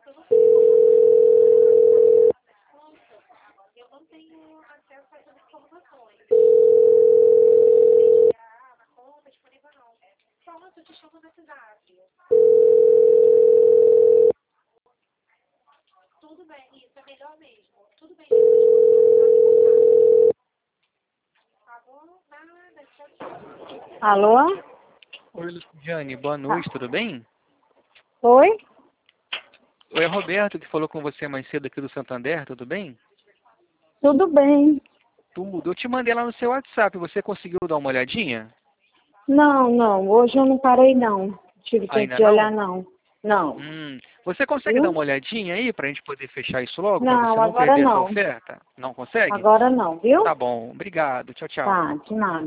Eu não tenho acesso a essas informações. Na conta disponível não. Pronto, eu te chamo no WhatsApp. Tudo bem, isso é melhor mesmo. Tudo bem, tá bom? Nada, tchau, tchau. Alô? Oi, Luciane, boa noite, tudo bem? Oi? Oi, é Roberto que falou com você mais cedo aqui do Santander, tudo bem? Tudo bem? Tudo. Eu te mandei lá no seu WhatsApp, você conseguiu dar uma olhadinha? Não. Hoje eu não parei, não. Tive tempo Ainda de olhar, não? não. Não. Você consegue dar Viu? uma olhadinha aí pra gente poder fechar isso logo, pra você Não, não agora perder essa não. oferta? Não consegue? Agora não, viu? Tá bom, obrigado. Tchau, tchau. Tá, de nada.